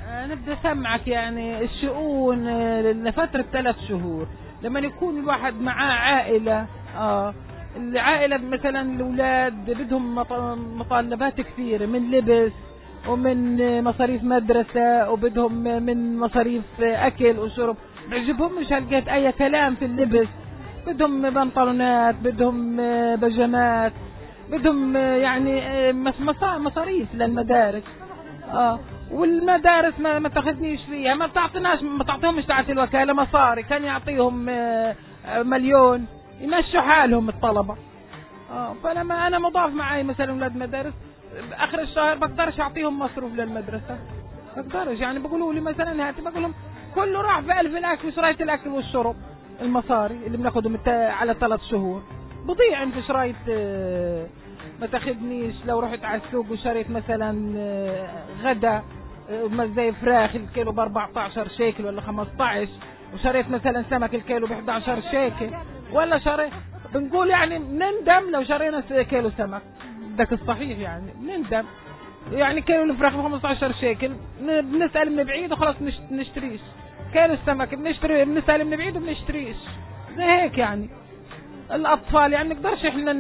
نبدأ سمعك يعني الشؤون لفترة ثلاث شهور لما يكون الواحد معاه عائلة اه العائلة مثلا الأولاد بدهم مطالبات كثيرة من لبس ومن مصاريف مدرسة وبدهم من مصاريف أكل وشرب، بيعجبهمش هلقيت أي كلام في اللبس، بدهم بنطلونات، بدهم بجامات، بدهم يعني مصاريف للمدارس اه والمدارس ما, ما تاخذنيش فيها، ما بتعطيناش ما تعطيهمش تاعت الوكالة مصاري، كان يعطيهم مليون يمشوا حالهم الطلبة اه فلما انا مضاف معي مثلا اولاد مدارس اخر الشهر بقدرش اعطيهم مصروف للمدرسة، بقدرش يعني بقولوا لي مثلا هاتي، بقول لهم كله راح في ألف الاكل وشراية الاكل والشرب، المصاري اللي بناخدهم على ثلاث شهور بضيع انت شراية ما تاخدنيش. لو رحت على السوق وشريت مثلا غدا زي فراخ الكيلو ب أربعة عشر شيكل ولا خمسة عشر، وشريت مثلا سمك الكيلو ب أحد عشر شيكل، ولا شريت بنقول يعني نندم لو شرينا كيلو سمك بدك الصحيح يعني نندم يعني كيلو الفراخ ب خمسة عشر شيكل بنسأل من بعيد وخلاص نشتريش، كيلو السمك بنشتري بنسأل من بعيد وبنشتريش زي هيك يعني. الأطفال يعني نقدرش احنا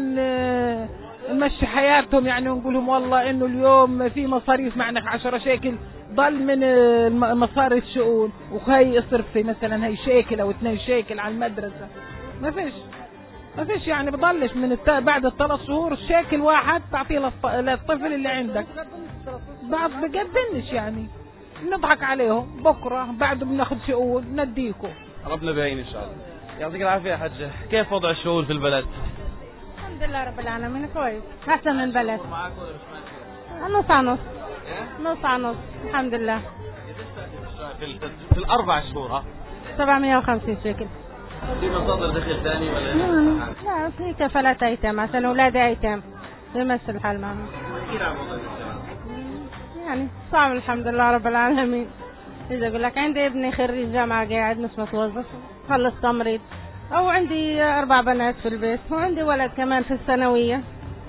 نمشي حياتهم يعني ونقول لهم والله انه اليوم في مصاريف معنا عشرة شيكل ضل من مصاري الشؤون وهي اصرفي مثلا هي شيكل او اثنين شيكل على المدرسة، ما فيش ما فيش يعني بضلش من الت... بعد الثلاث شهور شيكل واحد تعطيه للط... للطفل اللي عندك، بعض بقدنش يعني نضحك عليهم، بكرة بعد بناخذ شؤون نديكم. ربنا باين ان شاء الله. يعطيك العافية يا حجة. كيف وضع الشؤون في البلد؟ الحمد لله رب العالمين كويس، احسن من البلد. نص على نص نص على نص الحمد لله. في, في الاربع شهور ها سبعمية وخمسين شيكل. في مصادر دخل ثاني ولا لا؟ في كفالات ايتام عشان اولادي ايتام بيمشي الحال معهم. كيف عم وضع يعني صعب الحمد لله رب العالمين. إذا أقول لك عندي ابني خريج جامعة قاعد مش متوظف خلص تمريض، أو عندي أربع بنات في البيت، وعندي ولد كمان في الثانوية،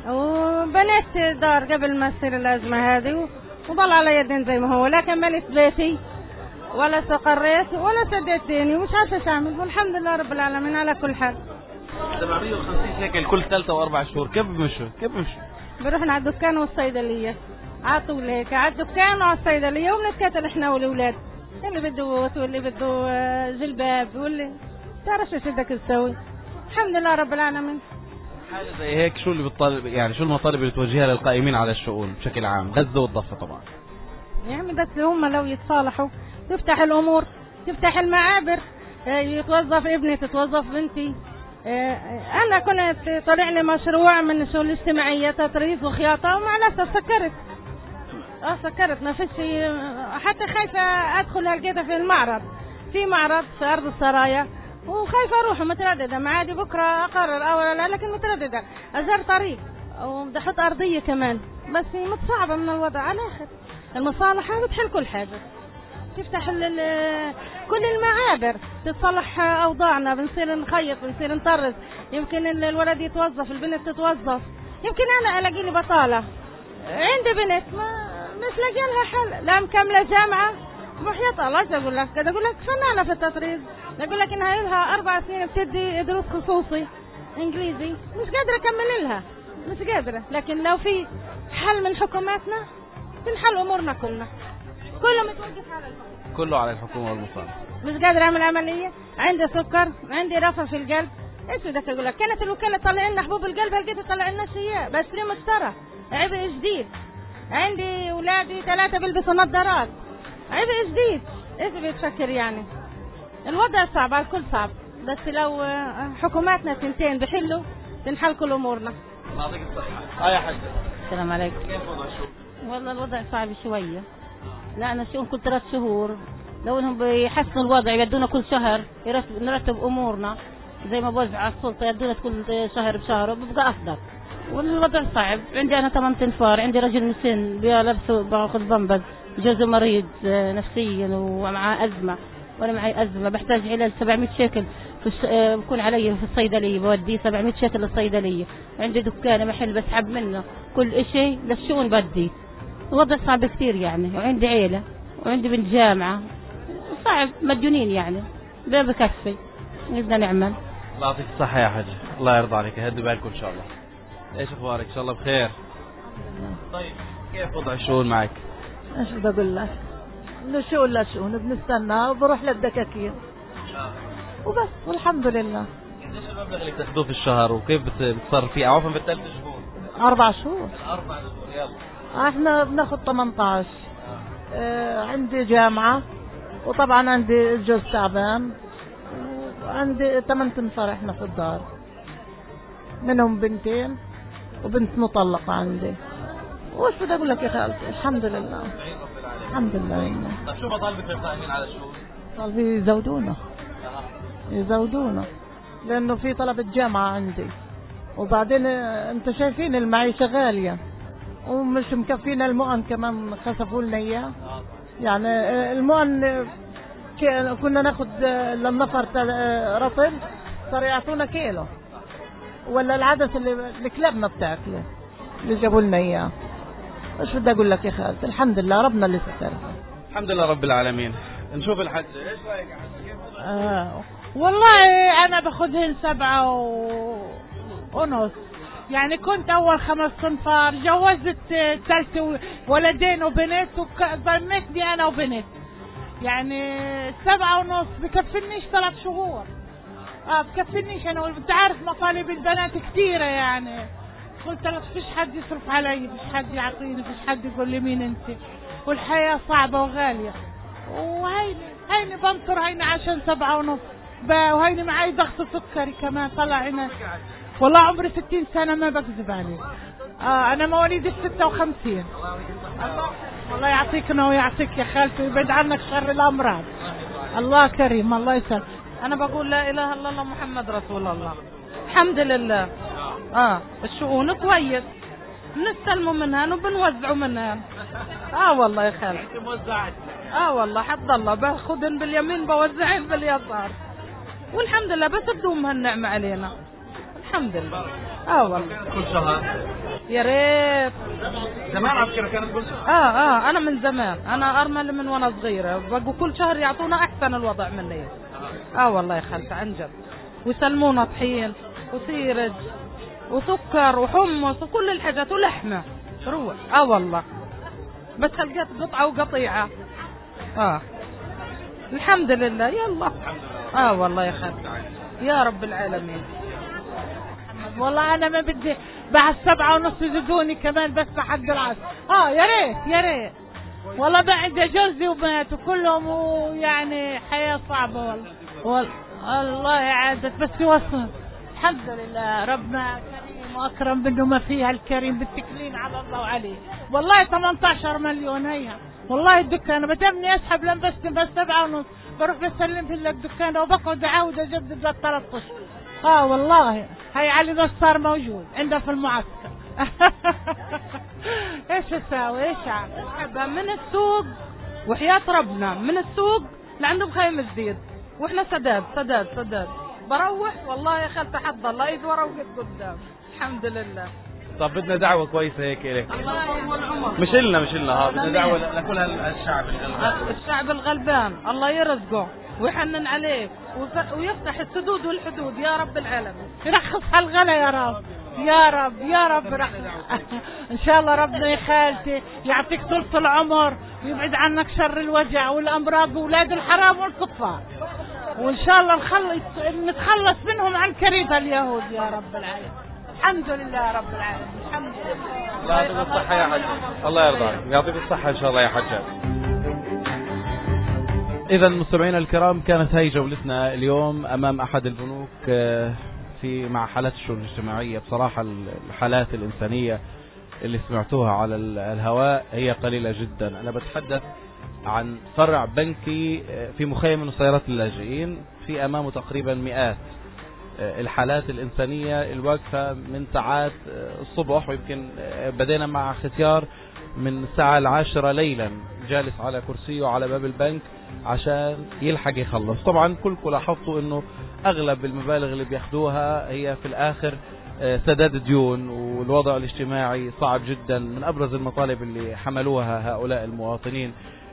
وبنيت دار قبل ما تصير الأزمة هذه وضل على يدين زي ما هو، لكن مليت بيتي ولا استقريت ولا سديت ديني ومش عارفة ايش اعمل، والحمد لله رب العالمين على كل حال. سبعمية وخمسين شيكل كل ثلاثة وأربع شهور، كيف بمشوا؟ كيف بمشوا؟ بروحنا على الدكان والصيدلية على طول هيك، على الدكان وعلى الصيدلية وبنتكاتل احنا والأولاد، اللي بده بوت واللي بده جلباب واللي تعرف ايش بدك تسوي. الحمد لله رب العالمين. حاجة زي هيك شو اللي بتطالب يعني شو المطالب اللي توجهها للقائمين على الشؤون بشكل عام غزة والضفة طبعا؟ يعني بس هم لو يتصالحوا تفتح الأمور، تفتح المعابر، يتوظف ابني تتوظف بنتي. أنا كنت طلع لي مشروع من الشؤون الاجتماعية تطريز وخياطة ومع الأسف سكرت اه سكرت ما فيش، حتى خايفة أدخل لقيتها في المعرض، في معرض في أرض السرايا وخايفة أروح مترددة، معادي بكرة أقرر أو لا، لكن مترددة أزار طريق وبدي أحط أرضية كمان، بس متصعبة من الوضع على الآخر. المصالحة بتحل كل حاجة، تفتح كل المعابر، تتصلح أوضاعنا، بنصير نخيط بنصير نطرز، يمكن الولد يتوظف البنت تتوظف، يمكن أنا ألاقي لي بطالة، عندي بنت ما مش لاقي لها حل، لا مكملة جامعة وحياة الله ايش اقول لك؟ قاعد اقول لك فنانة في التطريز، اقول لك انها لها اربع سنين بتدي دروس خصوصي انجليزي، مش قادرة اكمل لها، مش قادرة، لكن لو في حل من حكوماتنا بنحل امورنا كلنا، كله متوقف على الحكومة، كله على الحكومة والمصالح. مش قادرة اعمل عملية، عندي سكر، عندي رفع في القلب، ايش بدك اقول لك؟ كانت الوكالة تطلع لنا حبوب القلب لقيت تطلع لنا اياه، بس ليه مشترى؟ عبء جديد. عندي اولادي ثلاثة بيلبسوا نظارات، عبء جديد، ايش بتفكر يعني؟ الوضع صعب، الكل صعب، بس لو حكوماتنا تنتين بحلوا تنحل كل امورنا. يعطيك الصحة. اه يا حاج. السلام عليكم. كيف وضع الشؤون؟ والله الوضع صعب شوية. لا أنا الشؤون كل ثلاث شهور، لو انهم بيحسنوا الوضع يدونا كل شهر نرتب امورنا زي ما بوزع على السلطة، يدونا كل شهر بشهر وببقى افضل. والوضع صعب، عندي انا ثمان انفار، عندي رجل مسن بيلبسه باخذ بنبذ، جوزه مريض نفسيا ومعاه ازمة وانا معي ازمة، بحتاج علاج سبعمية شيكل في بكون علي في الصيدلية، بودي سبعمية شيكل للصيدلية، عندي دكان محل بسحب منه كل شيء للشؤون بدي. الوضع صعب كثير يعني، وعندي عيلة وعندي بنت جامعة، صعب مديونين يعني، ما بكفي، بدنا نعمل. الله يعطيك الصحة يا حاج، الله يرضى عليك، هدوا بالكم إن شاء الله. إيش أخبارك؟ إن شاء الله بخير. طيب كيف وضع الشؤون معك؟ ايش بدي اقول لك؟ انه شؤون لا شؤون، بنستنى وبروح للدكاكين وبس والحمد لله. قديش المبلغ اللي بتاخذوه في الشهر وكيف بتصرف فيه؟ عفوا بالثلاث شهور. أربع شهور. أربع شهور يلا. احنا بناخذ ثمانية عشر. اه عندي جامعة وطبعا عندي الجوز تعبان وعندي ثمان تنفار احنا في الدار، منهم بنتين وبنت مطلقة عندي. وش بدي اقول لك يا خالتي؟ الحمد لله الحمد لله. طيب شو مطالبك للقائمين على الشؤون؟ طالبين يزودونا يزودونا لانه في طلبة جامعة عندي، وبعدين انت شايفين المعيشة غالية ومش مكفينا المؤن كمان خسفوا لنا اياه. يعني المؤن كنا ناخد للنفر رطل صار يعطونا كيلو، ولا العدس اللي الكلابنا بتاكله اللي جابوا لنا اياه. ايش بدي اقول لك يا خالتي؟ الحمد لله ربنا اللي ستر. الحمد لله رب العالمين. نشوف الحج، ايش رايك يا حج؟ كيف وضعك؟ آه. والله انا باخذهن سبعة و... ونص. يعني كنت اول خمس صنفار، جوزت ثلاثة ولدين وبنت وضمتني انا وبنت. يعني سبعة ونص بكفنيش ثلاث شهور. اه بكفنيش انا، وانت عارف مطالب البنات كثيرة يعني. قلت لك فيش حد يصرف علي، فيش حد يعطيني، فيش حد يقول لي مين انت، والحياة صعبة وغالية. وهيني هيني بنطر هيني عشان سبعة ونص، وهيني معي ضغط سكري كمان طلع هنا. والله عمري ستين سنة ما بكذب عليك. آه أنا مواليد الستة وخمسين. الله الله يعطيكنا ويعطيك يا خالتي ويبعد عنك شر الأمراض. الله كريم الله يسلم. أنا بقول لا إله إلا الله محمد رسول الله. الحمد لله. آه الشؤون كويس، بنستلموا منها وبنوزعوا منها. آه والله يا خالتي. آه والله حد الله باخذن باليمين بوزعين باليسار. والحمد لله بس بدوم هالنعمة علينا. الحمد لله. اه والله كل شهر يا ريت. زمان على فكرة كانت كل شهر. اه اه انا من زمان، انا ارمل من وانا صغيرة، بقوا كل شهر يعطونا احسن الوضع مني. اه والله يا خالتي عن جد. ويسلمونا طحين وسيرج وسكر وحمص وكل الحاجات ولحمة روح. اه والله بس لقيت قطعة وقطيعة. اه الحمد لله يلا. اه والله يا خالتي يا رب العالمين. والله انا ما بدي بعد سبعة ونص يزيدوني كمان بس لحد العصر. اه يا ريت يا ريت والله. بعد جوزي وبنات وكلهم ويعني حياة صعبة والله. والله الله يعزك بس يوصل. الحمد لله ربنا كريم واكرم منه ما فيها الكريم، بالتكلين على الله وعليه. والله ثمانية عشر مليون هيا والله الدكان بدمني اسحب لم بس بس سبعة ونص بروح بسلم في الدكان وبقعد اعاود اجدد للثلاث اشهر. اه والله هاي علي نصار موجود عنده في المعسكر. ايش اساوي ايش اعمل؟ من السوق وحياة ربنا من السوق لعندهم خيم جديد واحنا سداد سداد سداد. بروح والله يا خالتي حد الله ايد ورا وقد قدام. الحمد لله. طب بدنا دعوة كويسة هيك لك. الله يطول عمرك. مش لنا مش لنا ها بدنا دعوة لكل الشعب الغلبان. الشعب الغلبان الله يرزقه ويحنن عليه ويفتح السدود والحدود يا رب العالمين. يرخص هالغلا يا رب يا رب يا رب رخص. ان شاء الله ربنا يا خالتي يعطيك طولة العمر ويبعد عنك شر الوجع والامراض واولاد الحرام والكفار، وان شاء الله نخلص نتخلص منهم عن كريدة اليهود يا رب العالمين. الحمد لله رب العالمين. الحمد لله. الله يعطيك الصحة يا حاج. الله يرضى عليك يعطيك الصحة ان شاء الله يا حجاج. إذا مستمعينا الكرام كانت هاي جولتنا اليوم أمام أحد البنوك في مع حالات الشؤون الاجتماعية. بصراحة الحالات الإنسانية اللي سمعتوها على الهواء هي قليلة جدا. أنا بتحدث عن فرع بنكي في مخيم من مسيرات اللاجئين في أمامه تقريبا مئات الحالات الإنسانية الواقفة من ساعات الصبح، ويمكن بدينا مع ختيار من الساعة العاشرة ليلا جالس على كرسيه على باب البنك عشان يلحق يخلص. طبعا كلكم لاحظتوا انه اغلب المبالغ اللي بياخدوها هي في الاخر سداد ديون، والوضع الاجتماعي صعب جدا. من ابرز المطالب اللي حملوها هؤلاء المواطنين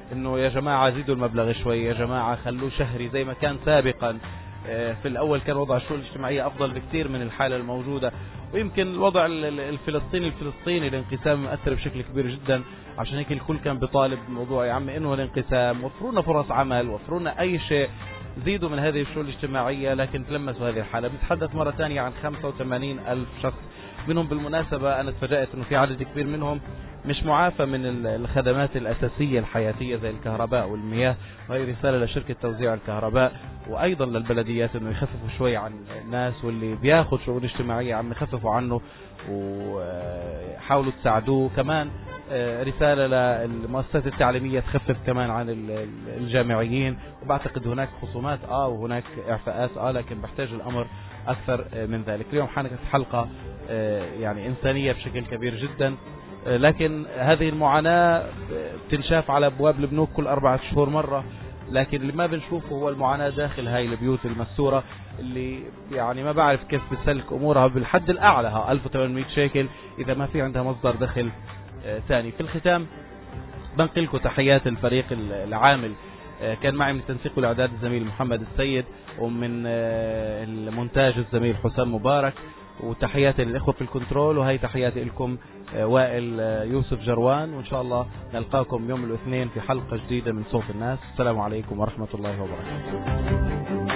انه يا جماعة زيدوا المبلغ شوي، يا جماعة خلوه شهري زي ما كان سابقا. في الأول كان وضع الشؤون الاجتماعية أفضل بكثير من الحالة الموجودة، ويمكن الوضع الفلسطيني الفلسطيني الانقسام مؤثر بشكل كبير جدا. عشان هيك الكل كان بيطالب بموضوع يا عم إنه الانقسام، وفرونا فرص عمل، وفرونا أي شيء، زيدوا من هذه الشؤون الاجتماعية. لكن تلمسوا هذه الحالة. بنتحدث مرة ثانية عن خمسة وثمانين ألف شخص، منهم بالمناسبة أنا تفاجأت إنه في عدد كبير منهم مش معافى من الخدمات الأساسية الحياتية زي الكهرباء والمياه. وهي رسالة لشركة توزيع الكهرباء وأيضا للبلديات إنه يخففوا شوي عن الناس، واللي بياخد شؤون اجتماعية عم يخففوا عنه وحاولوا تساعدوه. كمان رسالة للمؤسسات التعليمية تخفف كمان عن الجامعيين. وبعتقد هناك خصومات آه وهناك إعفاءات آه لكن بحتاج الأمر أكثر من ذلك. اليوم كانت حلقة يعني إنسانية بشكل كبير جدا، لكن هذه المعاناة بتنشاف على أبواب البنوك كل أربعة شهور مرة. لكن اللي ما بنشوفه هو المعاناة داخل هاي البيوت المسورة اللي يعني ما بعرف كيف بتسلك أمورها بالحد الأعلى ها ألف وثمانمئة شيكل إذا ما في عندها مصدر دخل ثاني. في الختام بنقلكم تحيات الفريق العامل. كان معي من التنسيق والإعداد الزميل محمد السيد، ومن المونتاج الزميل حسام مبارك، وتحياتي للإخوة في الكنترول، وهي تحياتي لكم وائل يوسف جروان. وإن شاء الله نلقاكم يوم الاثنين في حلقة جديدة من صوت الناس. السلام عليكم ورحمة الله وبركاته.